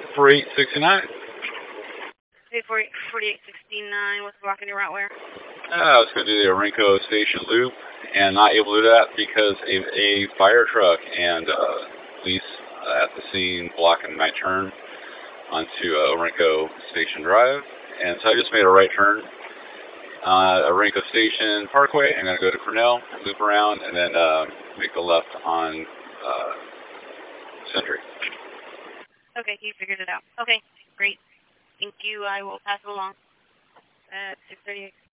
4869. Okay, 4869, what's blocking your route where? I was going to do the Orenco Station loop and not able to do that because of a fire truck and police at the scene blocking my turn onto Orenco Station Drive. And so I just made a right turn Orenco Station Parkway. I'm going to go to Cornell, loop around, and then make a left on Century. Okay, you figured it out. Okay, great. Thank you. I will pass it along at 6:38.